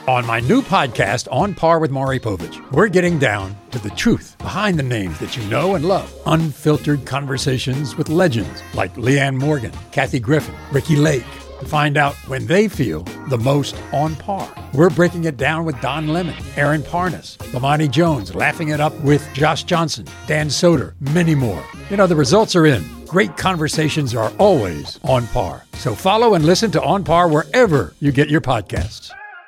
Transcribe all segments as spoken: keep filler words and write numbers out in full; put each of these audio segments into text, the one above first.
On my new podcast, On Par with Maury Povich, we're getting down to the truth behind the names that you know and love. Unfiltered conversations with legends like Leanne Morgan, Kathy Griffin, Ricky Lake, to find out when they feel the most on par. We're breaking it down with Don Lemon, Aaron Parnas, Lamani Jones, laughing it up with Josh Johnson, Dan Soder, many more. You know, the results are in. Great conversations are always on par. So follow and listen to On Par wherever you get your podcasts.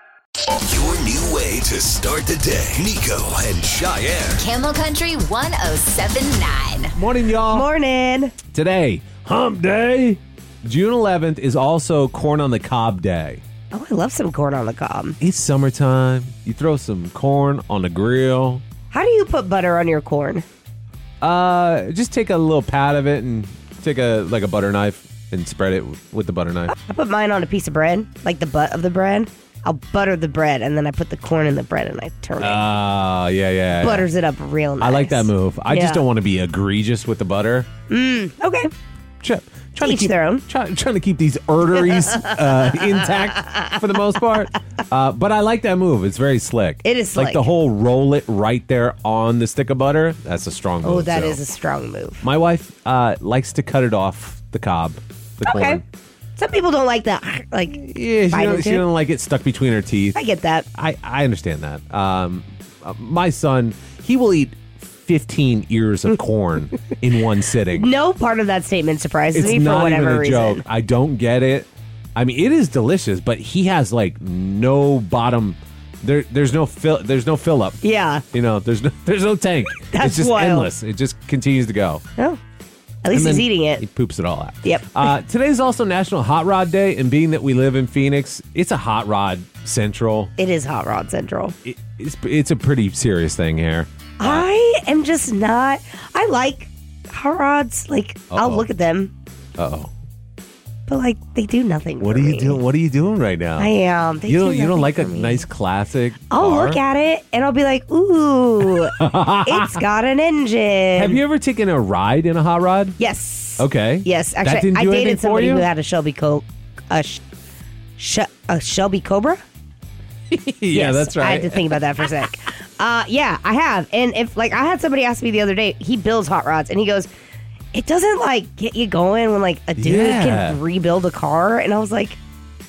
Your new way to start the day. Nico and Cheyenne. Camel Country one oh seven point nine. Morning, y'all. Morning. Today, Hump Day. June eleventh is also Corn on the Cob Day. Oh, I love some corn on the cob. It's summertime. You throw some corn on the grill. How do you put butter on your corn? Uh, just take a little pat of it and take a like a butter knife and spread it with the butter knife. I put mine on a piece of bread, like the butt of the bread. I'll butter the bread, and then I put the corn in the bread, and I turn it. Ah, uh, yeah, yeah. Butters it up real nice. I like that move. I yeah. just don't want to be egregious with the butter. Mm, okay. Try, trying Each to keep, their own. Try, trying to keep these arteries uh, intact for the most part. Uh, but I like that move. It's very slick. It is slick. Like the whole roll it right there on the stick of butter. That's a strong move. Oh, that so. is a strong move. My wife uh, likes to cut it off the cob, the Okay. corn. Some people don't like that. Like, Yeah, she bite don't, into she it. don't like it stuck between her teeth. I get that. I, I understand that. Um, uh, my son, he will eat fifteen ears of corn in one sitting. No part of that statement surprises It's me for not whatever even a reason. joke. I don't get it. I mean, it is delicious, but he has like no bottom. There, there's no fill. There's no fill up. Yeah. You know, there's no, there's no tank. That's it's just wild. endless. It just continues to go. Oh, at least And he's then eating it. He poops it all out. Yep. Uh, today's also National Hot Rod Day, and being that we live in Phoenix, it's a hot rod central. It is Hot Rod Central. It, it's it's a pretty serious thing here. I am just not. I like hot rods. Like, I'll Uh-oh. look at them, Uh oh. but like they do nothing. What for are you me. doing? What are you doing right now? I am. They you don't do you don't nothing like a for me. nice classic? I'll car? look at it and I'll be like, ooh, it's got an engine. Have you ever taken a ride in a hot rod? Yes. Okay. Yes. That Actually, didn't I do anything dated for somebody you? who had a Shelby Co. A, sh- sh- a Shelby Cobra. yeah, Yes, that's right. I had to think about that for a sec. Uh, yeah, I have. And if like I had somebody ask me the other day, he builds hot rods, and he goes, "It doesn't like get you going when like a dude Yeah. can rebuild a car." And I was like,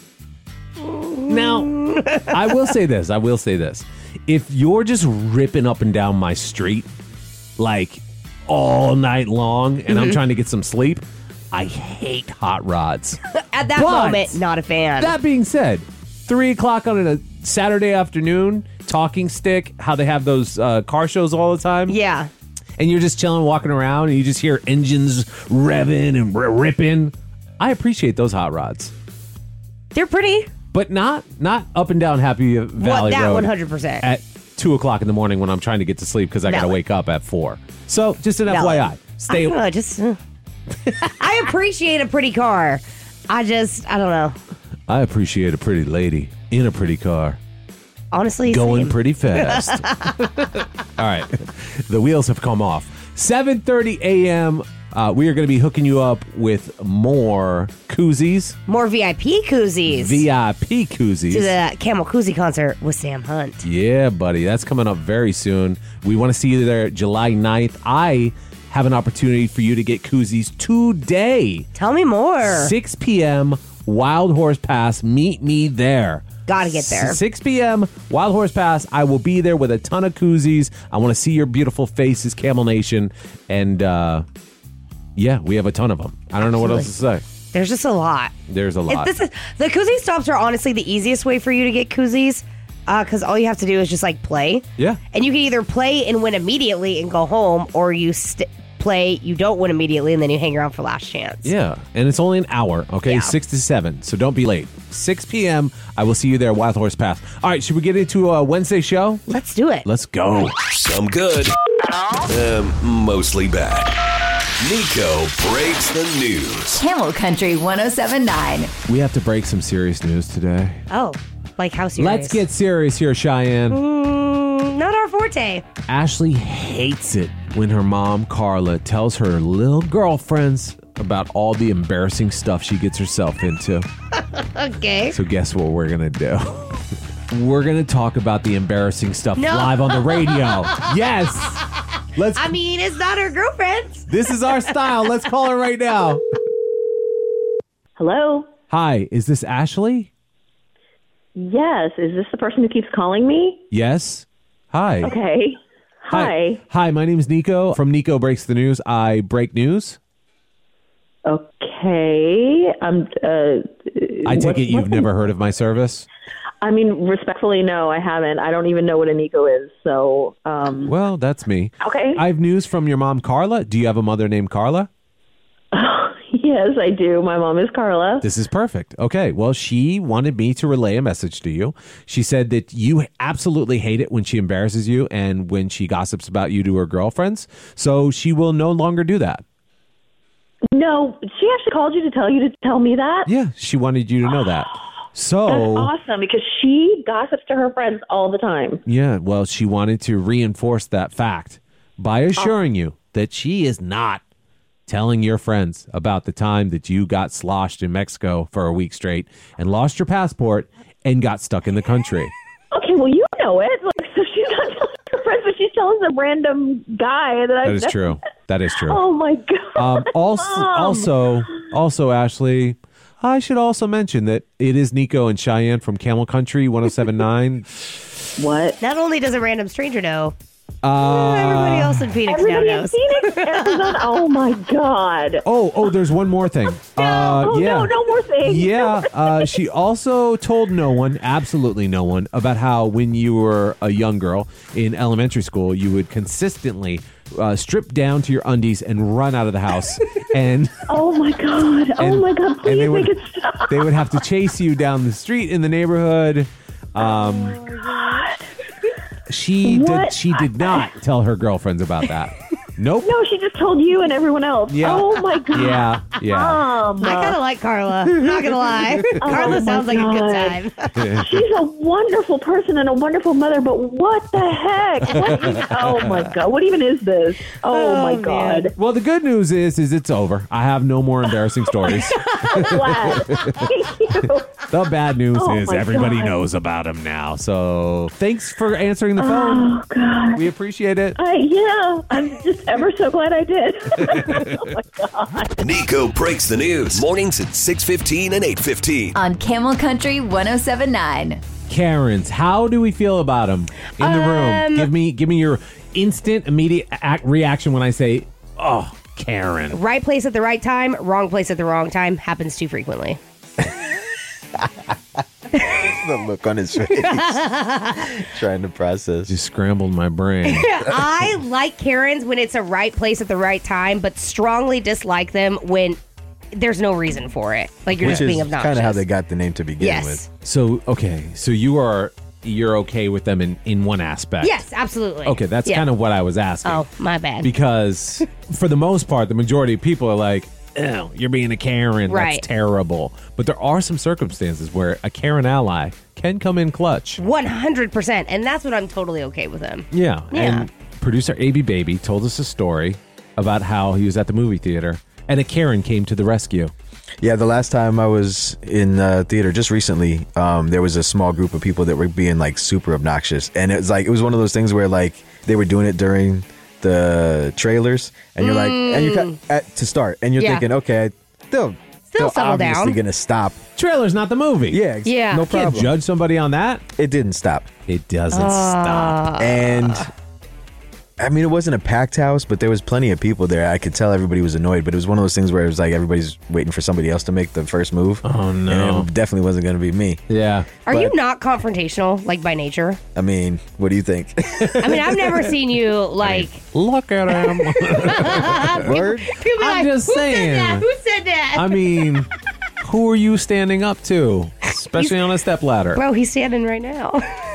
Now, I will say this. I will say this. If you're just ripping up and down my street, like all night long, and Mm-hmm. I'm trying to get some sleep, I hate hot rods. at that But- moment, not a fan. That being said, three o'clock on a Saturday afternoon, talking stick, how they have those uh, car shows all the time. yeah. And you're just chilling, walking around, and you just hear engines revving and r- ripping. I appreciate those hot rods, They're pretty. but not not up and down Happy Valley What, that Road one hundred percent. at two o'clock in the morning when I'm trying to get to sleep because I got to Valid. wake up at four. So just an Valid. F Y I. Stay. I don't know, just uh, I appreciate a pretty car. I just I don't know. I appreciate a pretty lady in a pretty car. Honestly, Going same. pretty fast. All right. The wheels have come off. seven thirty a.m. Uh, we are going to be hooking you up with more koozies, More V I P koozies V I P koozies. to the Camel Koozie concert with Sam Hunt. Yeah, buddy. That's coming up very soon. We want to see you there July ninth. I have an opportunity for you to get koozies today. Tell me more. six p.m. Wild Horse Pass. Meet me there. Gotta get there. six p.m. Wild Horse Pass. I will be there with a ton of koozies. I want to see your beautiful faces, Camel Nation. And uh, yeah, we have a ton of them. I don't know what else to say. There's just a lot. There's a It- lot. this is, the koozie stops are honestly the easiest way for you to get koozies because all you have to do is just like play. Yeah. And you can either play and win immediately and go home, or you st- play, you don't win immediately, and then you hang around for last chance. Yeah, and it's only an hour, okay? Yeah. six to seven, so don't be late. six p.m., I will see you there, Wild Horse Pass. All right, should we get into a Wednesday show? Let's do it. Let's go. Some good, um, mostly bad. Nico breaks the news. Camel Country one oh seven point nine. We have to break some serious news today. Oh, like how serious? Let's get serious here, Cheyenne. Mm, not our forte. Ashley hates it when her mom, Carla, tells her little girlfriends about all the embarrassing stuff she gets herself into. Okay. So guess what we're going to do? We're going to talk about the embarrassing stuff No. live on the radio. Yes. Let's. I mean, it's not her girlfriend. This is our style. Let's call her right now. Hello? Hi, is this Ashley? Yes. Is this the person who keeps calling me? Yes. Hi. Okay. Hi. Hi, my name's Nico from Nico Breaks the News. I break news. Okay. Um, uh, I take what- it you've what- never heard of my service? I mean, respectfully, no, I haven't. I don't even know what a Nico is. So, um, Well, that's me. okay. I have news from your mom, Carla. Do you have a mother named Carla? Yes, I do. My mom is Carla. This is perfect. Okay. Well, she wanted me to relay a message to you. She said that you absolutely hate it when she embarrasses you and when she gossips about you to her girlfriends. So she will no longer do that. No, she actually called you to tell you to tell me that? Yeah. She wanted you to know that. So. That's awesome because she gossips to her friends all the time. Yeah. Well, she wanted to reinforce that fact by assuring you that she is not telling your friends about the time that you got sloshed in Mexico for a week straight and lost your passport and got stuck in the country. Okay, well, you know it. Like, so she's not telling her friends, but she's telling some random guy that I. That is true. That is true. Oh my god. Um, also, Mom. also, also, Ashley, I should also mention that it is Nico and Cheyenne from Camel Country one oh seven point nine. What? Not only does a random stranger know, Uh, everybody else in Phoenix Everybody now in knows. Phoenix, Arizona. Oh my god. Oh, oh, there's one more thing. Uh, oh yeah. no, no more things. Yeah, uh, she also told no one, absolutely no one, about how when you were a young girl in elementary school, you would consistently uh, strip down to your undies and run out of the house. And Oh my god. Oh And- my god. and Please they make would- it stop. they would have to chase you down the street in the neighborhood. Um, she did. What? She did not tell her girlfriends about that. Nope. No, she just told you and everyone else. Yeah. Oh my god. Yeah. Yeah. Mom. I kind of like Carla. I'm not gonna lie. Carla my sounds like a good God. time. She's a wonderful person and a wonderful mother, but what the heck? What is, oh my god. What even is this? Oh, Oh, my man. god. Well, the good news is, is it's over. I have no more embarrassing stories. I'm glad. Thank you. The bad news Oh, is my everybody God. knows about him now. So thanks for answering the phone. Oh god. We appreciate it. I, yeah, I'm just ever so glad I did. Oh my god. Nico Breaks the News. Mornings at six fifteen and eight fifteen. On Camel Country one oh seven point nine. Karens, how do we feel about them in the room? Um, Give me, give me your instant, immediate ac- reaction when I say, "Oh, Karen." Right place at the right time, wrong place at the wrong time happens too frequently. The look on his face. Trying to process. Just scrambled my brain. I like Karens when it's a right place at the right time, but strongly dislike them when there's no reason for it. Like you're Which just being is obnoxious. kind of how they got the name to begin Yes. with. So, okay, so you are you're okay with them in in one aspect. Yes, absolutely. Okay, that's Yeah. kind of what I was asking. Oh, my bad. Because for the most part, the majority of people are like, "Ew, you're being a Karen. Right. That's terrible." But there are some circumstances where a Karen ally can come in clutch. one hundred percent. And that's what I'm totally okay with them. Yeah. Yeah. And producer A B Baby told us a story about how he was at the movie theater and a Karen came to the rescue. Yeah, the last time I was in uh, theater, just recently, um, there was a small group of people that were being like super obnoxious, and it was like it was one of those things where like they were doing it during the trailers, and you're like, and you ca- at, to start, and you're Yeah. thinking, okay, they'll Still they'll settle obviously down. gonna stop. Trailer's not the movie. Yeah, ex- Yeah. no You Can't problem. judge somebody on that. It didn't stop, It doesn't Uh, stop. and I mean, it wasn't a packed house, but there was plenty of people there. I could tell everybody was annoyed, but it was one of those things where it was like everybody's waiting for somebody else to make the first move. Oh, no. And it definitely wasn't going to be me. Yeah. Are But- you not confrontational, like by nature? I mean, what do you think? I mean, I've never seen you like. Look at him. Word? People be I'm like, just Who saying. said that? Who said that? I mean, who are you standing up to? Especially on a stepladder. Bro, he's standing right now.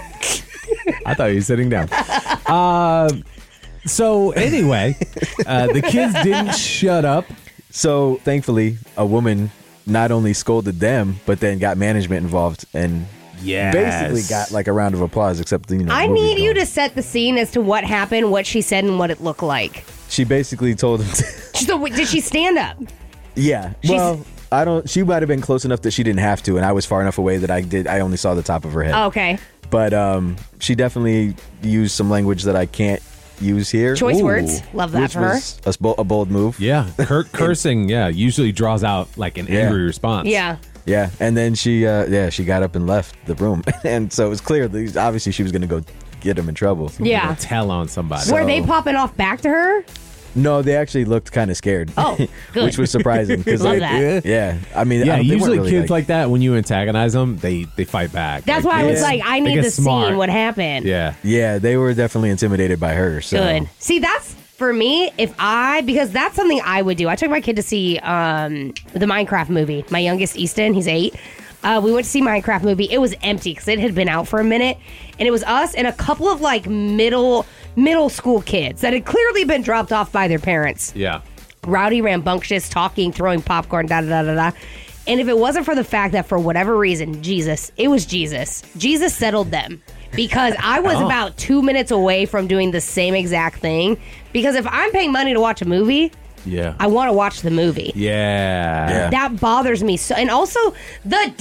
I thought you were sitting down. Uh, so anyway, uh, the kids didn't shut up. So thankfully, a woman not only scolded them, but then got management involved and Yes. basically got like a round of applause. Except you know, I the movie's need you going. to set the scene as to what happened, what she said, and what it looked like. She basically told him. To, So, wait, did she stand up? yeah. She's- Well, I don't. She might have been close enough that she didn't have to, and I was far enough away that I did. I only saw the top of her head. Oh, okay. but um, she definitely used some language that I can't use here. Choice Ooh. words. Love that which for her. was a, sbo- a bold move. Yeah, Cur- cursing. Yeah, usually draws out like an Yeah. angry response. Yeah. Yeah, and then she, uh, yeah, she got up and left the room, and so it was clear that obviously she was going to go get him in trouble. Yeah. Tell on somebody. Were they popping off back to her? No, they actually looked kind of scared. Oh, good. which was surprising because, Love like, that. yeah, I mean, Yeah, I, they weren't usually really, kids like, that, when you antagonize them, they they fight back. That's Like, why I was Yeah. like, I They need get to smart. see what happened. Yeah. yeah, they were definitely intimidated by her. So. Good. See, that's for me. If I, because that's something I would do. I took my kid to see um, the Minecraft movie. My youngest, Easton, he's eight. Uh, we went to see Minecraft movie. It was empty because it had been out for a minute, and it was us and a couple of like middle middle school kids that had clearly been dropped off by their parents. Yeah. Rowdy, rambunctious, talking, throwing popcorn, da da da da da. And if it wasn't for the fact that for whatever reason, Jesus, it was Jesus. Jesus settled them. Because I was Oh. about two minutes away from doing the same exact thing. Because if I'm paying money to watch a movie, Yeah. I want to watch the movie. yeah. Yeah. That bothers me so. And also the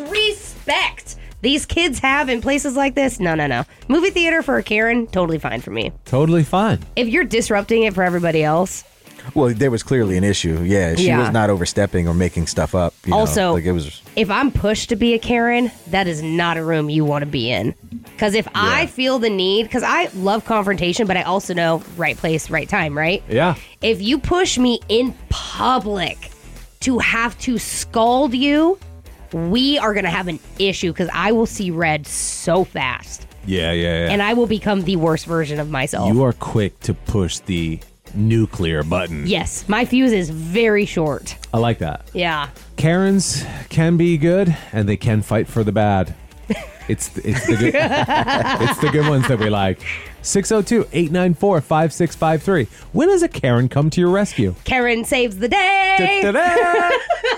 disrespect these kids have in places like this. No, no, no. Movie theater for a Karen, totally fine for me. Totally fine. If you're disrupting it for everybody else, Well, there was clearly an issue. Yeah, she Yeah. was not overstepping or making stuff up. You know? Also- like it was. if I'm pushed to be a Karen, that is not a room you want to be in. Because if I feel the need, because I love confrontation, but I also know right place, right time, right? Yeah. If you push me in public to have to scald you, we are going to have an issue because I will see red so fast Yeah, yeah, yeah. and I will become the worst version of myself. you are quick to push the nuclear button. Yes, my fuse is very short. I like that. Yeah. Karens can be good, and they can fight for the bad. It's it's the good it's the good ones that we like. six oh two, eight nine four, five six five three. When does a Karen come to your rescue? Karen saves the day. Da-da-da!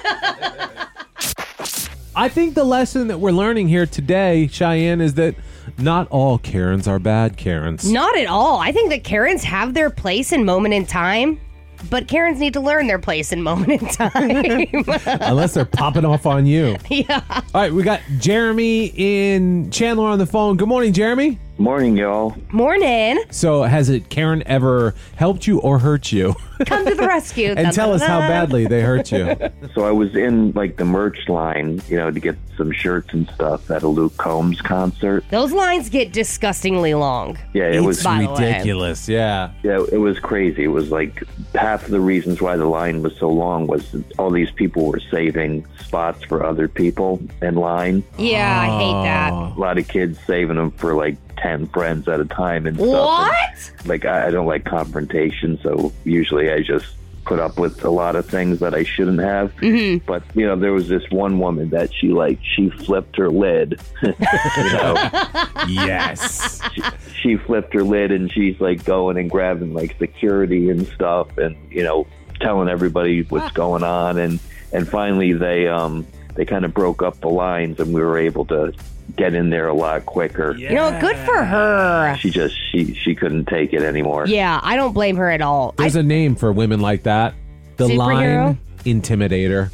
I think the lesson that we're learning here today, Cheyenne, is that not all Karens are bad Karens. Not at all. I think that Karens have their place and moment in time, but Karens need to learn their place and moment in time. Unless they're popping off on you. Yeah. All right, we got Jeremy in Chandler on the phone. Good morning, Jeremy. Morning, y'all. Morning. So has it Karen ever helped you or hurt you? Come to the rescue. And tell us how badly they hurt you. So I was in like the merch line, you know, to get some shirts and stuff at a Luke Combs concert. Those lines get disgustingly long. Yeah, it was It's By the way. ridiculous. Yeah. yeah, it was crazy. It was like half of the reasons why the line was so long was that all these people were saving spots for other people in line. Yeah, I hate that. A lot of kids saving them for like ten friends at a time and stuff. What? And, like I, I don't like confrontation, so usually I just put up with a lot of things that I shouldn't have. Mm-hmm. But you know, there was this one woman that she like she flipped her lid. you know, Yes. she, she flipped her lid and she's like going and grabbing like security and stuff, and you know, telling everybody what's going on. And and finally they um they kind of broke up the lines, and we were able to get in there a lot quicker. You know, good for her. She just she she couldn't take it anymore. Yeah, I don't blame her at all. There's a name for women like that. The Superhero? line intimidator.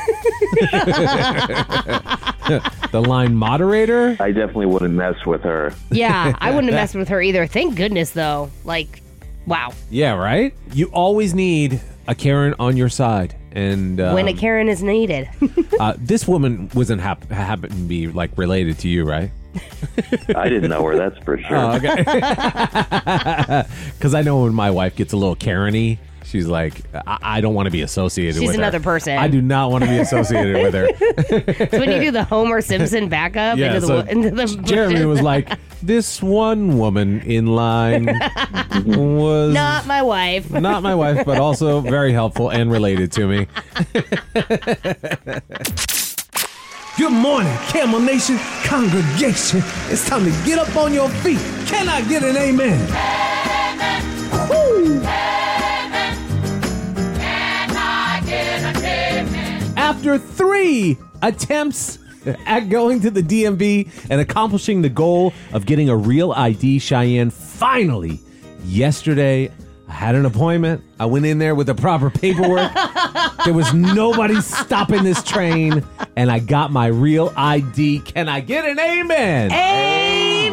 The line moderator. I definitely wouldn't mess with her. Yeah, I wouldn't have messed with her either. Thank goodness, though. Like, wow. Yeah, right? You always need a Karen on your side. And um, When a Karen is needed. uh, this woman wasn't hap- happen to be like related to you, right? I didn't know her, that's for sure. Oh, okay. Because I know when my wife gets a little Karen-y, she's like, I, I don't want to be associated She's with her. another person. I do not want to be associated with her. So when you do the Homer Simpson backup Yeah, into the so wo- into the Jeremy bushes. was like, this one woman in line was Not my wife. not my wife, but also very helpful and related to me. Good morning, Camel Nation congregation. It's time to get up on your feet. Can I get an amen? Amen. Woo. After three attempts at going to the D M V and accomplishing the goal of getting a real I D, Cheyenne, finally, yesterday, I had an appointment. I went in there with the proper paperwork. There was nobody stopping this train, and I got my real I D. Can I get an amen? Amen.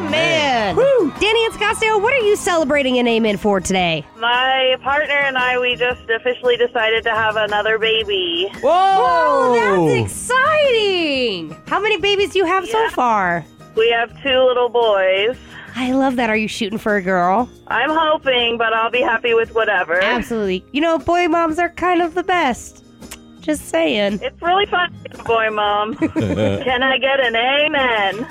Scottsdale, what are you celebrating an amen for today? My partner and I, we just officially decided to have another baby. Whoa! Oh, that's exciting. How many babies do you have Yeah. so far? We have two little boys. I love that. Are you shooting for a girl? I'm hoping, but I'll be happy with whatever. Absolutely. You know, boy moms are kind of the best. Just saying. It's really fun to be a boy mom. Can I get an amen?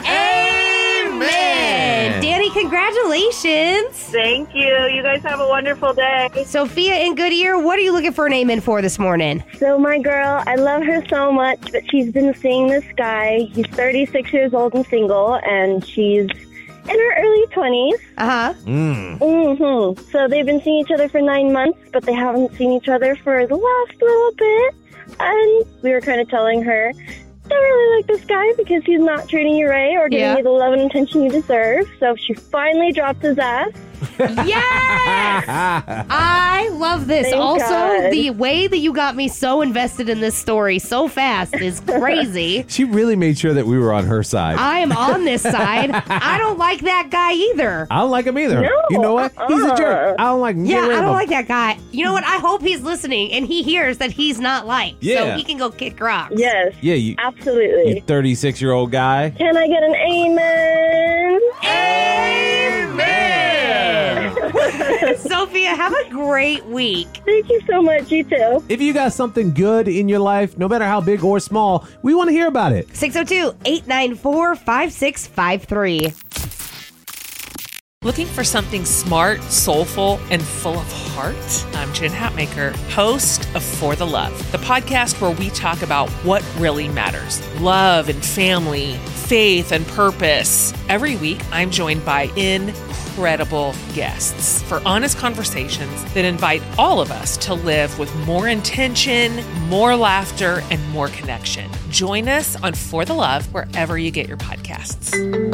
Amen. Danny, congratulations. Thank you. You guys have a wonderful day. Sophia in Goodyear, what are you looking for an amen for this morning? So my girl, I love her so much, but she's been seeing this guy. He's thirty-six years old and single, and she's in her early twenties. Uh-huh. Mm. Mm-hmm. So they've been seeing each other for nine months, but they haven't seen each other for the last little bit. And we were kind of telling her, don't really like this guy because he's not treating you right or giving Yeah. you the love and attention you deserve. So she finally dropped his ass. Yes! I love this. Thank also, God. the way that you got me so invested in this story so fast is crazy. She really made sure that we were on her side. I am on this side. I don't like that guy either. I don't like him either. No, You know what? He's a jerk. uh-uh. I don't like him. Get Yeah, rid I of don't him. like that guy. You know what? I hope he's listening and he hears that he's not liked. So Yeah. he can go kick rocks. Yes, Yeah, you, absolutely. you thirty-six-year-old guy. Can I get an amen? Amen. Sophia, have a great week. Thank you so much. You too. If you got something good in your life, no matter how big or small, we want to hear about it. six oh two, eight nine four, five six five three. Looking for something smart, soulful, and full of heart? I'm Jen Hatmaker, host of For the Love, the podcast where we talk about what really matters: love and family, faith and purpose. Every week, I'm joined by incredible guests for honest conversations that invite all of us to live with more intention, more laughter, and more connection. Join us on For the Love wherever you get your podcasts.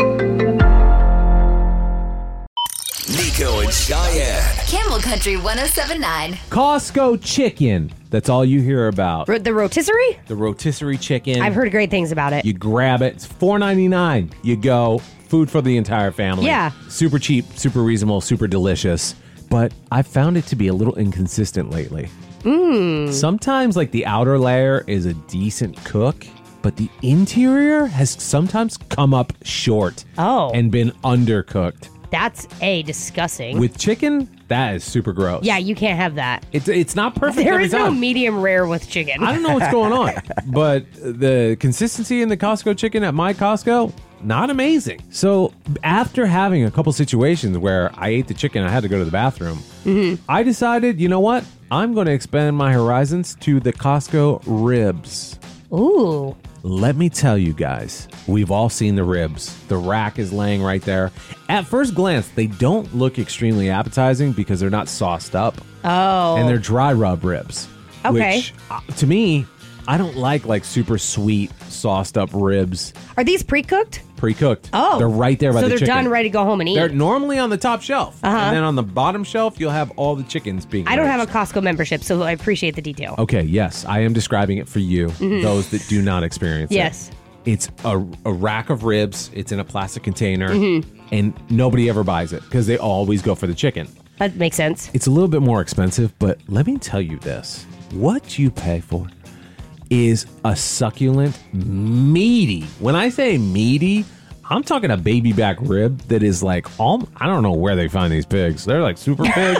Nico and Cheyenne. Camel Country ten seventy-nine. Costco chicken. That's all you hear about. Ro- the rotisserie? The rotisserie chicken. I've heard great things about it. You grab it. It's four ninety-nine. You go. Food for the entire family. Yeah. Super cheap, super reasonable, super delicious. But I've found it to be a little inconsistent lately. Mm. Sometimes, like, the outer layer is a decent cook, but the interior has sometimes come up short. Oh. And been undercooked. That's A, disgusting. With chicken, that is super gross. Yeah, you can't have that. It's it's not perfect There every is no time. medium rare with chicken. I don't know what's going on, but the consistency in the Costco chicken at my Costco, not amazing. So after having a couple situations where I ate the chicken, I had to go to the bathroom, Mm-hmm. I decided, you know what? I'm going to expand my horizons to the Costco ribs. Ooh. Let me tell you guys, we've all seen the ribs. The rack is laying right there. At first glance, they don't look extremely appetizing because they're not sauced up. Oh. And they're dry rub ribs. Okay. Which, uh, to me, I don't like like super sweet, sauced up ribs. Are these pre-cooked? Pre-cooked. Oh. They're right there by so the they're chicken. done, ready to go home and eat. They're normally on the top shelf. Uh-huh. And then on the bottom shelf, you'll have all the chickens being I don't have raised. a Costco membership, so I appreciate the detail. Okay, yes, I am describing it for you, Mhm. those that do not experience Yes. it. It's a, a rack of ribs. It's in a plastic container, Mhm. and nobody ever buys it because they always go for the chicken. That makes sense. It's a little bit more expensive, but let me tell you this. What you pay for is a succulent, meaty. When I say meaty, I'm talking a baby back rib that is like, all, I don't know where they find these pigs. They're like super pigs,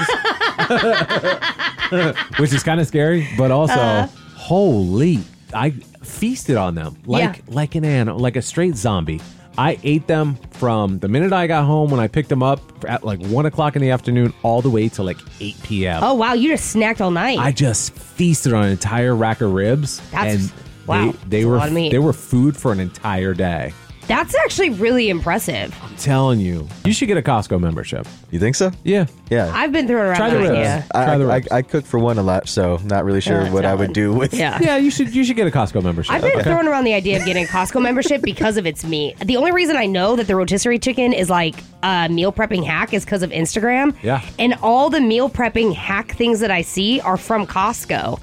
which is kind of scary, but also, Uh. holy, I feasted on them like, Yeah. like an animal, like a straight zombie. I ate them from the minute I got home when I picked them up at like one o'clock in the afternoon all the way to like eight p.m. Oh, wow. You just snacked all night. I just feasted on an entire rack of ribs. That's- and wow. They, they That's a were lot of meat. they were food for an entire day. That's actually really impressive. I'm telling you, you should get a Costco membership. You think so? Yeah. Yeah. I've been throwing around Try that the ribs. idea. I, Try the I, ribs. I, I cook for one a lot, so not really sure Uh, what I salad. would do with. Yeah. Yeah, you should you should get a Costco membership. I've been Okay. throwing around the idea of getting a Costco membership because of its meat. The only reason I know that the rotisserie chicken is like a meal prepping hack is because of Instagram. Yeah. And all the meal prepping hack things that I see are from Costco. Yeah.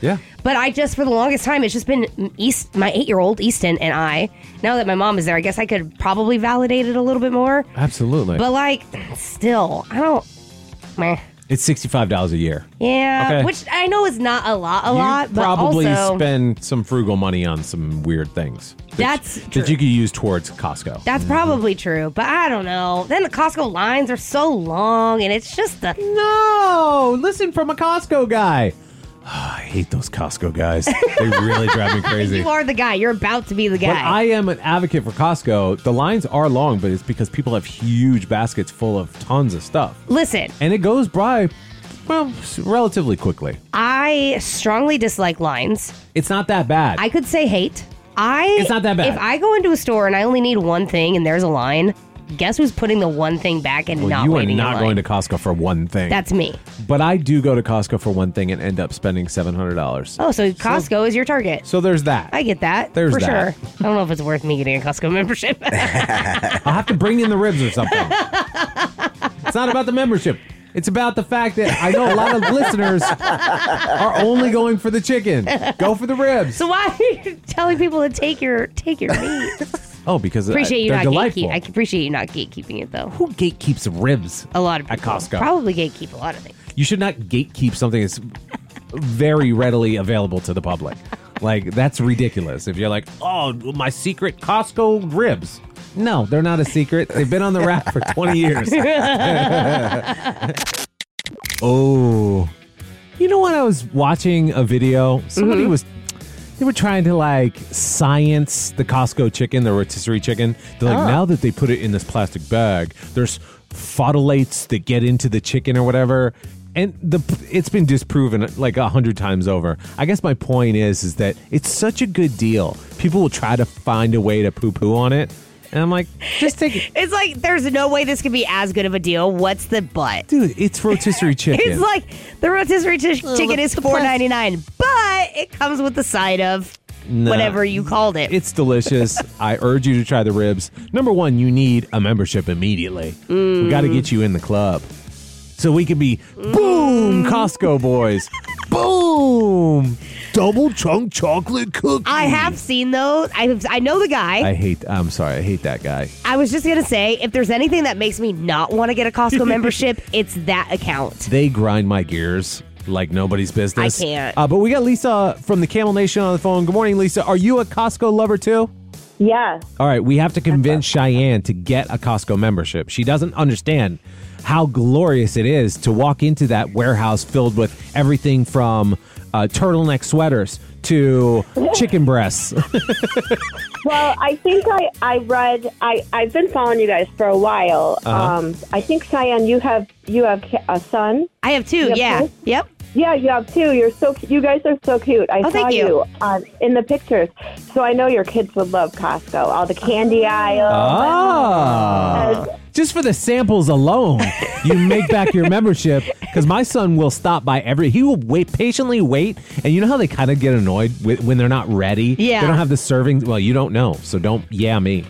But I just, for the longest time, it's just been East, my eight-year-old, Easton, and I. Now that my mom is there, I guess I could probably validate it a little bit more. Absolutely. But, like, still, I don't, meh. It's sixty-five dollars a year. Yeah, Okay. which I know is not a lot, a you lot, but probably also... spend some frugal money on some weird things. that- That's That true. you could use towards Costco. That's probably true, but I don't know. Then the Costco lines are so long, and it's just the... No, listen from a Costco guy. I hate those Costco guys. They really drive me crazy. You are the guy. You're about to be the But guy. I am an advocate for Costco. The lines are long, but it's because people have huge baskets full of tons of stuff. Listen, And it goes by, well, s- relatively quickly. I strongly dislike lines. It's not that bad. I could say hate. I It's not that bad. If I go into a store and I only need one thing and there's a line, guess who's putting the one thing back and well, not you are waiting in not line? going to Costco for one thing. That's me. But I do go to Costco for one thing and end up spending seven hundred dollars. Oh, so Costco is your target. So there's that. I get that. There's for that. sure. I don't know if it's worth me getting a Costco membership. I'll have to bring in the ribs or something. It's not about the membership. It's about the fact that I know a lot of listeners are only going for the chicken. Go for the ribs. So why are you telling people to take your take your meat? Oh, because Appreciate you they're not delightful. gatekeep. I appreciate you not gatekeeping it though. Who gatekeeps ribs? A lot of at people Costco. probably gatekeep a lot of things. You should not gatekeep something that's very readily available to the public. Like, that's ridiculous. If you're like, oh, my secret Costco ribs. No, they're not a secret. They've been on the rack for twenty years. Oh. You know what? I was watching a video. Somebody Mm-hmm. was... They were trying to, like, science the Costco chicken, the rotisserie chicken. They're like, Oh. now that they put it in this plastic bag, there's phthalates that get into the chicken or whatever. And the it's been disproven like a hundred times over. I guess my point is, is that it's such a good deal. People will try to find a way to poo-poo on it. And I'm like, just take it. It's like there's no way this could be as good of a deal. What's the but? Dude, it's rotisserie chicken. It's like the rotisserie ch- chicken the- is the four plas- ninety-nine, but it comes with the side of No. whatever you called it. It's delicious. I urge you to try the ribs. Number one, you need a membership immediately. We got to get you in the club. So we can be, boom, Costco boys. Boom. Double chunk chocolate cookie. I have seen those. I I know the guy. I hate, I'm sorry, I hate that guy. I was just gonna say, if there's anything that makes me not want to get a Costco membership, it's that account. They grind my gears like nobody's business. I can't. Uh, but we got Lisa from the Camel Nation on the phone. Good morning, Lisa. Are you a Costco lover too? Yes. All right, we have to convince Cheyenne to get a Costco membership. She doesn't understand how glorious it is to walk into that warehouse filled with everything from uh, turtleneck sweaters to chicken breasts. Well, I think I, I read I I've been following you guys for a while. Uh-huh. Um, I think Cheyenne, you have you have a son. I have two. You have Yeah. two? Yep. Yeah, you have two. You're so cu- you guys are so cute. I Oh, saw thank you, you. um, in the pictures, so I know your kids would love Costco. All the candy aisle. Ah. Just for the samples alone, you make back your membership because my son will stop by every. He will wait patiently wait, and you know how they kind of get annoyed with, when they're not ready. Yeah. they don't have the serving. Well, you don't know, so don't. Yeah, me.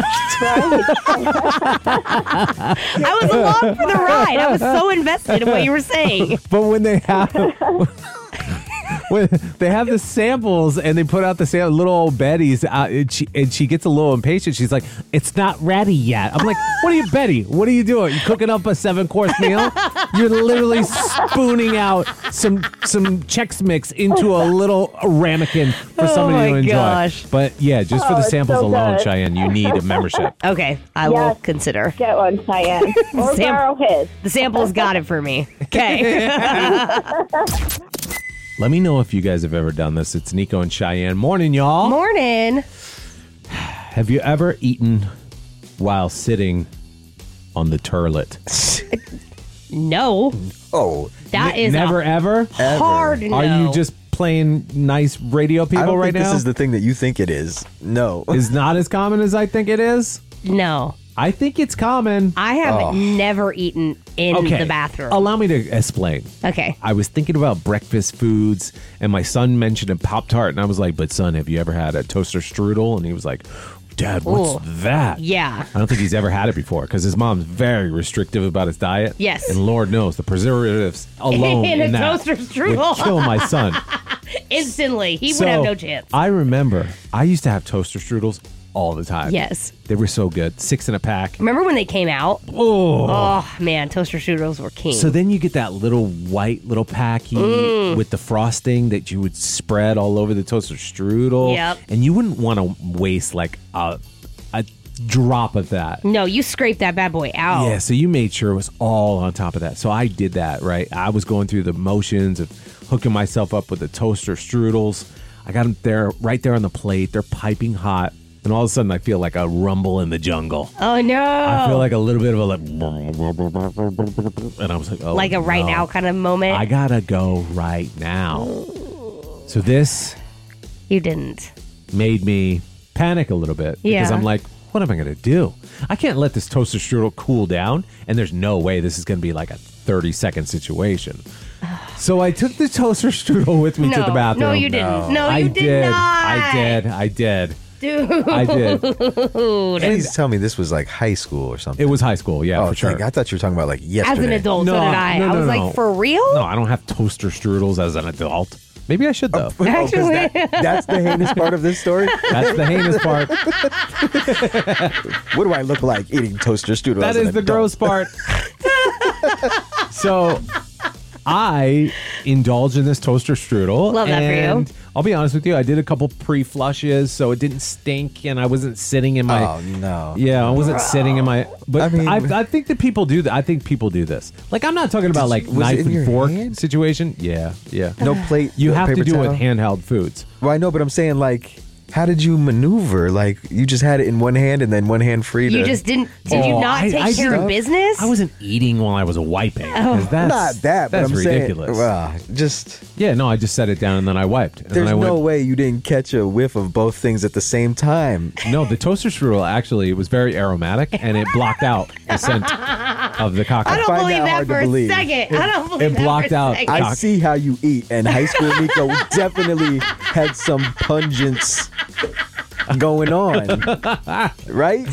I was along for the ride. I was so invested in what you were saying. But when they have when they have the samples and they put out the sam- little old Betty's, uh, and, she, and she gets a little impatient. She's like, "It's not ready yet." I'm like, "What are you, Betty? What are you doing? You cooking up a seven course meal? You're literally spooning out some some Chex Mix into a little ramekin for Oh somebody my to enjoy." gosh. But yeah, just for Oh, the it's samples so alone, good. Cheyenne, you need a membership. Okay, I Yes. will consider. Get one, Cheyenne, or Sam- borrow his. The sample's got it for me. Okay. Let me know if you guys have ever done this. It's Nico and Cheyenne. Morning, y'all. Morning. Have you ever eaten while sitting on the turlet? No. Oh, That N- is never a ever. hard no. Are you just playing nice radio I people don't right think now? this is the thing that you think it is. No. Is not as common as I think it is. No. I think it's common. I have Oh. never eaten in Okay, the bathroom. allow me to explain. Okay. I was thinking about breakfast foods, and my son mentioned a Pop Tart, and I was like, "But son, have you ever had a toaster strudel?" And he was like, "Dad, what's Ooh. that?" Yeah. I don't think he's ever had it before because his mom's very restrictive about his diet. Yes. And Lord knows the preservatives alone In in, a that toaster strudel. would kill my son. Instantly. He So, would have no chance. I remember I used to have toaster strudels all the time. Yes. They were so good. Six in a pack. Remember when they came out? Oh. Oh, man. Toaster strudels were king. So then you get that little white little packy Mm. with the frosting that you would spread all over the toaster strudel. Yep. And you wouldn't want to waste like a, a drop of that. No, you scraped that bad boy out. Yeah, so you made sure it was all on top of that. So I did that, right? I was going through the motions of hooking myself up with the toaster strudels. I got them there, right there on the plate. They're piping hot. And all of a sudden, I feel like a rumble in the jungle. Oh, no. I feel like a little bit of a like, and I was like, oh, like a right no. now kind of moment. I gotta go right now. So this You didn't. made me panic a little bit because Yeah. I'm like, what am I gonna do? I can't let this toaster strudel cool down, and there's no way this is gonna be like a thirty second situation. So I took the toaster strudel with me to No, the bathroom. no, you didn't. No, I you did did. not. I did. I did. Dude. I did. Please tell me this was like high school or something. It was high school, yeah, oh, for sure. thank- I thought you were talking about like yesterday. As an adult, No, so did I. no, I no, was no. like, for real? No, I don't have toaster strudels as an adult. Maybe I should though. Oh, 'cause Actually- that- that's the heinous part of this story. That's the heinous part. What do I look like eating toaster strudel? That as an is the adult? gross part. So I indulged in this toaster strudel. Love that for you. and I'll be honest with you, I did a couple pre-flushes, so it didn't stink, and I wasn't sitting in my. Oh no. Yeah, I wasn't sitting in my. But I I mean- I, I think that people do that. I think people do this. Like, I'm not talking about like was it knife in and your fork hand? situation. Yeah, yeah. No plate. You no have to paper do it with towel? handheld foods. Well, I know, but I'm saying like, how did you maneuver? Like, you just had it in one hand and then one hand free to. You just didn't. Did you Oh, not I- take I care didn't- of business? I wasn't eating while I was wiping. Oh. 'cause that's, not that, but that's I'm ridiculous. saying, well, just Yeah, no, I just set it down and then I wiped. And there's then I no went, way you didn't catch a whiff of both things at the same time. No, the toaster strudel actually was very aromatic and it blocked out the scent of the cocktail. I don't find believe that that hard to for a believe. second. I don't believe it that blocked for a out- second. I Cock- see how you eat, and high school Nico definitely had some pungence going on, right?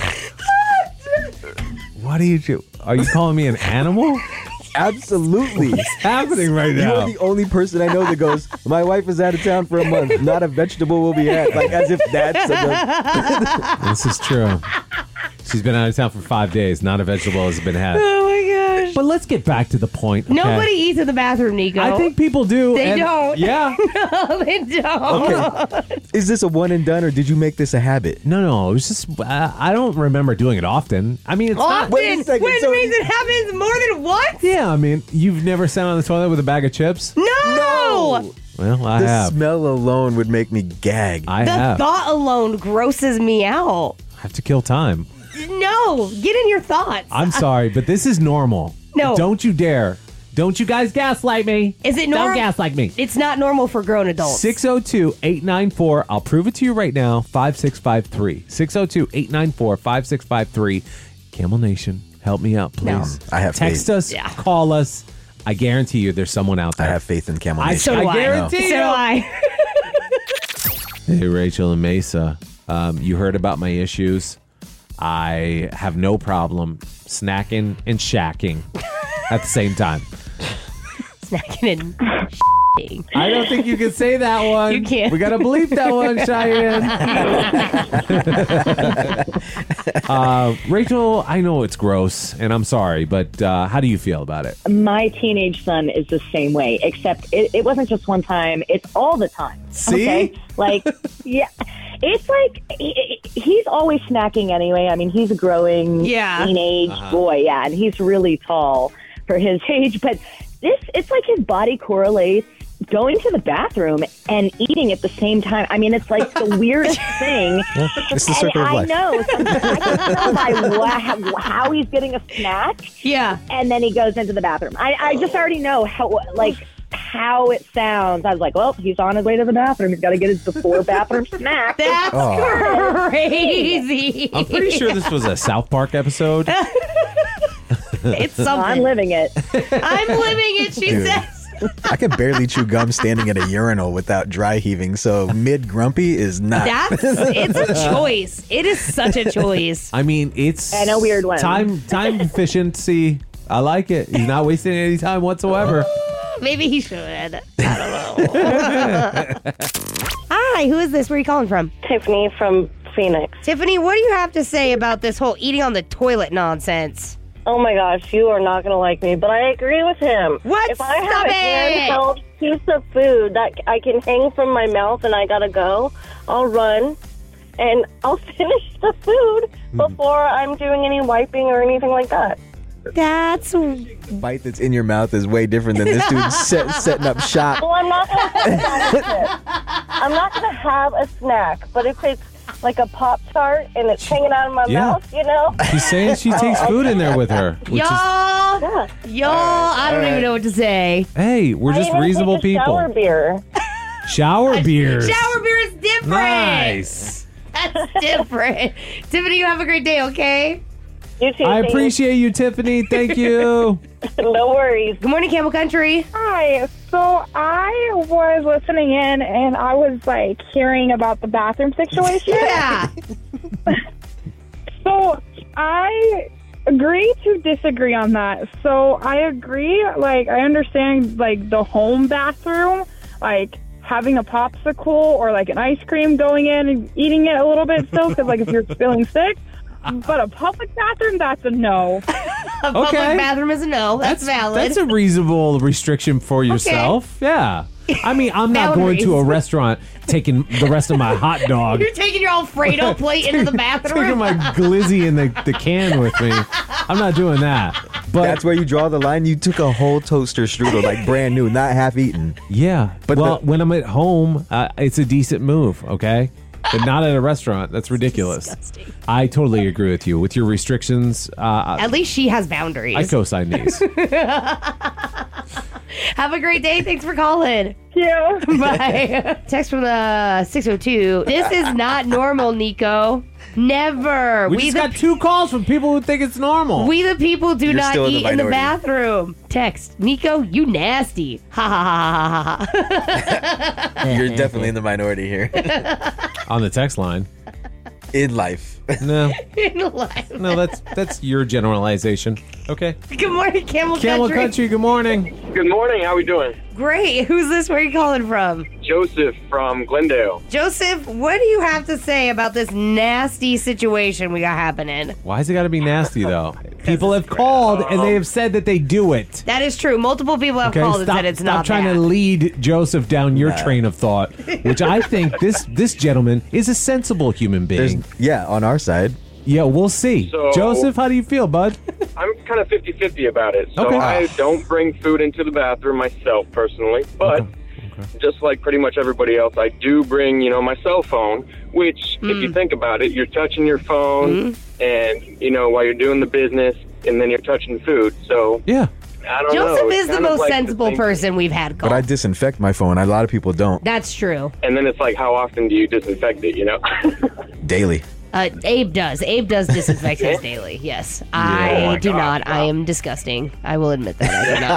What do you do? Are you calling me an animal? Absolutely. What's happening right You now? are the only person I know that goes, my wife is out of town for a month. Not a vegetable will be had. Like, as if that's a, This is true. She's been out of town for five days. Not a vegetable has been had. Oh my gosh. But let's get back to the point. okay? Nobody eats in the bathroom, Nico. I think people do. They and- don't. Yeah. No, they don't. okay. Is this a one and done, or did you make this a habit? No, no. It was just, uh, I don't remember doing it often. I mean, it's Often. not. Wait a second, Which so- means it happens more than once? Yeah, I mean, you've never sat on the toilet with a bag of chips? No. No. Well, I The have. smell alone would make me gag. I The have. thought alone grosses me out. I have to kill time. No, get in your thoughts. I'm sorry, but this is normal. No. Don't you dare. Don't you guys gaslight me. Is it Don't normal? gaslight me. It's not normal for grown adults. six oh two, eight nine four, I'll prove it to you right now, five six five three. six oh two, eight nine four, five six five three. Camel Nation, help me out, please. No. I have Text faith. us, Yeah. call us. I guarantee you there's someone out I there. have faith in Camel I- Nation. So do I I. guarantee So you. do I. Hey, Rachel and Mesa. Um, you heard about my issues. I have no problem snacking and shacking at the same time. Snacking and shitting. I don't think you can say that one. You can't. We got to bleep that one, Cheyenne. uh, Rachel, I know it's gross, and I'm sorry, but uh, how do you feel about it? My teenage son is the same way, except it, it wasn't just one time. It's all the time. See? Okay? Like, yeah. It's like he, he's always snacking anyway. I mean, he's a growing Yeah. teenage Uh-huh. boy, yeah, and he's really tall for his age. But this, it's like his body correlates going to the bathroom and eating at the same time. I mean, it's like the weirdest thing. It's the circle and of life. I know. Sometimes I can tell by wha- how he's getting a snack. Yeah. And then he goes into the bathroom. I, I just already know how, like, how it sounds. I was like, well, he's on his way to the bathroom. He's got to get his before bathroom snack. That's Oh. crazy. I'm pretty sure this was a South Park episode. It's I'm something. living it. I'm living it, she Dude. says. I can barely chew gum standing at a urinal without dry heaving, so mid grumpy is not. That's it's a choice. It is such a choice. I mean, it's And a weird one. Time time efficiency. I like it. He's not wasting any time whatsoever. Maybe he should. I Hi, who is this? Where are you calling from? Tiffany from Phoenix. Tiffany, what do you have to say about this whole eating on the toilet nonsense? Oh my gosh, you are not going to like me, but I agree with him. What? If I Stop have a it! handheld piece of food that I can hang from my mouth and I gotta go, I'll run and I'll finish the food before I'm doing any wiping or anything like that. That's The bite that's in your mouth is way different than this dude set, setting up shop. Well, I'm not gonna have it. I'm not gonna have a snack, but if it's like a Pop Tart and it's hanging out of my Yeah. mouth, you know. She's saying she takes food in there with her. Which Y'all, is, y'all, I don't even know what to say. hey, we're just I even reasonable take a people. Shower beer. Shower beers. Shower beer is different. Nice. That's different. Tiffany, you have a great day, okay? You too. I thank you. appreciate you, Tiffany. Thank you. No worries. Good morning, Camel Country. Hi. So I was listening in and I was like hearing about the bathroom situation. Yeah. So I agree to disagree on that. So I agree, like I understand like the home bathroom, like having a popsicle or like an ice cream going in and eating it a little bit still because like if you're feeling sick. But a public bathroom, that's a no. A public bathroom is a no. That's, valid. That's a reasonable restriction for yourself. Yeah. I mean, I'm not going to a restaurant taking the rest of my hot dog. You're taking your Alfredo plate into the bathroom. Taking my glizzy in the, the can with me. I'm not doing that. But that's where you draw the line. You took a whole toaster strudel, like brand new, not half eaten. Yeah. But well, the- when I'm at home, uh, it's a decent move, okay? But not at a restaurant. That's ridiculous. Disgusting. I totally agree with you. With your restrictions, uh, At least she has boundaries. I co-sign these. Have a great day. Thanks for calling. Yeah. Bye. Text from the six oh two. This is not normal, Nico. Never. We, just the, got two calls from people who think it's normal. We the people do You're not still in the eat in the minority. bathroom. Text, Nico, you nasty. Ha ha ha ha ha. You're definitely in the minority here. On the text line. In life. No. In life. No, that's that's your generalization. Okay. Good morning, Camel, Camel Country. Country, good morning. Good morning. How we doing? Great. Who's this? Where are you calling from? Joseph from Glendale. Joseph, what do you have to say about this nasty situation we got happening? Why has it got to be nasty, though? People have called and they have said that they do it. That is true. Multiple people have Okay, called stop, and said it's stop not trying bad. to lead Joseph down your Nah. train of thought, which I think this this gentleman is a sensible human being. There's, yeah, on our side. Yeah, we'll see. So- Joseph, how do you feel, bud? I'm kind of fifty-fifty about it. So Okay. I don't bring food into the bathroom myself personally, but just like pretty much everybody else, I do bring, you know, my cell phone, which if Mm. you think about it, you're touching your phone and, you know, while you're doing the business and then you're touching food. So Yeah. I don't know. Joseph It's is the kind of most like sensible thing- person we've had call. But I disinfect my phone. A lot of people don't. That's true. And then it's like, how often do you disinfect it, you know? Daily. Uh, Abe does. Abe does disinfect his daily. Yes. I Oh my do God, not. I wow. am disgusting. I will admit that. I do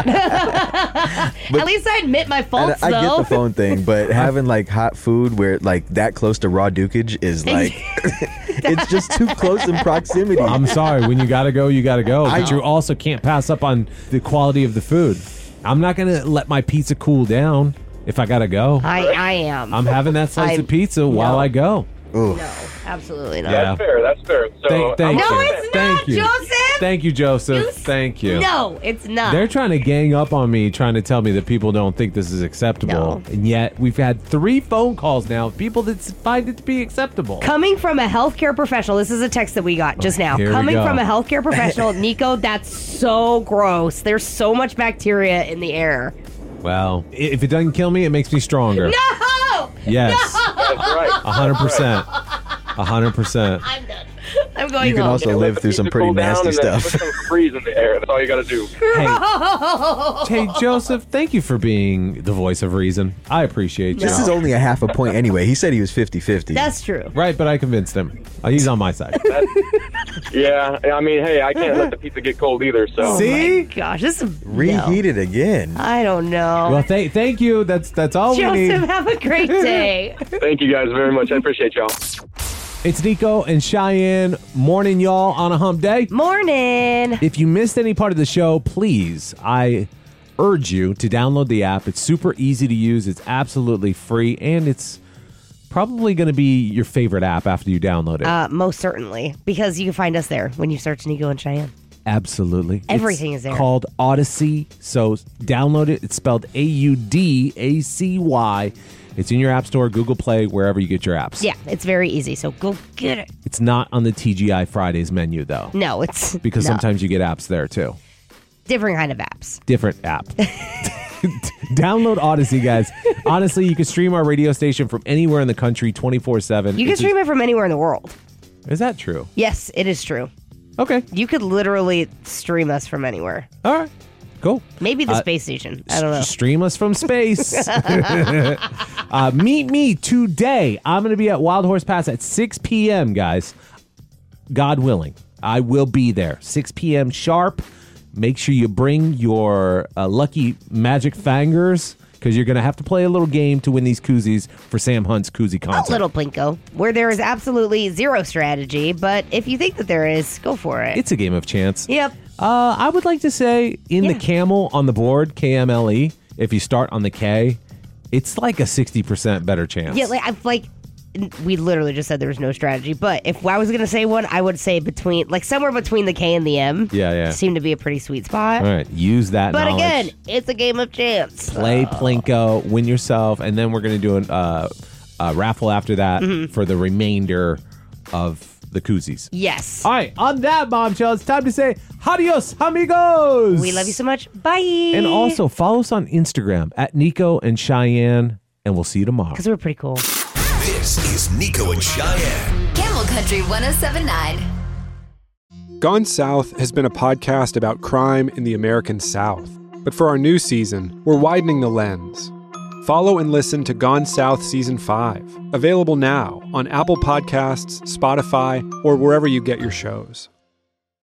not. At least I admit my And faults, I get though. the phone thing, but having like hot food where like that close to raw dukage is like it's just too close in proximity. I'm sorry. When you got to go, you got to go. But I- you also can't pass up on the quality of the food. I'm not going to let my pizza cool down if I got to go. I, I am. I'm having that slice I'm- of pizza while no. I go. Oof. No, absolutely not. Yeah. That's fair. That's fair. So Thank, thank No, you. it's Thank not, you. Joseph. Thank you, Joseph. You s- Thank you. No, it's not. They're trying to gang up on me, trying to tell me that people don't think this is acceptable. No. And yet, we've had three phone calls now of people that find it to be acceptable. Coming from a healthcare professional, this is a text that we got just now. Here we Coming go. from a healthcare professional, Nico, that's so gross. There's so much bacteria in the air. Well, i- if it doesn't kill me, it makes me stronger. No! Yes. That's right. A hundred percent. A hundred percent. I'm done. I'm going You can home. also Let live the through some pizza pretty cool down nasty and then stuff. Put some freeze in the air. That's all you got to do. Hey, hey, Joseph, thank you for being the voice of reason. I appreciate you. This is only a half a point anyway. He said he was fifty-fifty. That's true. Right, but I convinced him. Uh, He's on my side. Yeah. I mean, hey, I can't let the pizza get cold either. So See? Gosh, this is Reheat it again. I don't know. Well, th- thank you. That's that's all we need. Joseph, have a great day. thank you guys very much. I appreciate y'all. It's Nico and Cheyenne. Morning, y'all, on a hump day. Morning. If you missed any part of the show, please, I urge you to download the app. It's super easy to use. It's absolutely free, and it's probably going to be your favorite app after you download it. Uh, most certainly, because you can find us there when you search Nico and Cheyenne. Absolutely. Everything it's is there. Called Odyssey. So download it. It's spelled A U D A C Y. It's in your App Store, Google Play, wherever you get your apps. Yeah, it's very easy, so go get it. It's not on the T G I Fridays menu, though. No, it's Because no. sometimes you get apps there, too. Different kind of apps. Different app. Download Odyssey, guys. Honestly, you can stream our radio station from anywhere in the country twenty-four seven. You can stream it from anywhere in the world. Is that true? Yes, it is true. Okay. You could literally stream us from anywhere. All right. Cool. Maybe the Uh, space station. I don't know. Stream us from space. uh, meet me today. I'm going to be at Wild Horse Pass at six p.m., guys. God willing. I will be there. six p.m. sharp. Make sure you bring your uh, lucky magic fingers because you're going to have to play a little game to win these koozies for Sam Hunt's koozie contest. A little plinko, where there is absolutely zero strategy, but if you think that there is, go for it. It's a game of chance. Yep. Uh, I would like to say in Yeah. the camel on the board, K M L E, if you start on the K, it's like a sixty percent better chance. Yeah, like I've like we literally just said there was no strategy, but if I was gonna say one, I would say between like somewhere between the K and the M. Yeah, yeah. Seemed to be a pretty sweet spot. All right, use that But knowledge. again, it's a game of chance. Play Plinko, win yourself, and then we're going to do an, uh, a raffle after that Mhm. for the remainder of the koozies. Yes. All right, on that bombshell, it's time to say adios, amigos. We love you so much. Bye. And also follow us on Instagram at Nico and Cheyenne, and we'll see you tomorrow. Because we're pretty cool. This is Nico and Cheyenne. Camel Country one oh seven point nine. Gone South has been a podcast about crime in the American South. But for our new season, we're widening the lens. Follow and listen to Gone South Season five, available now on Apple Podcasts, Spotify, or wherever you get your shows.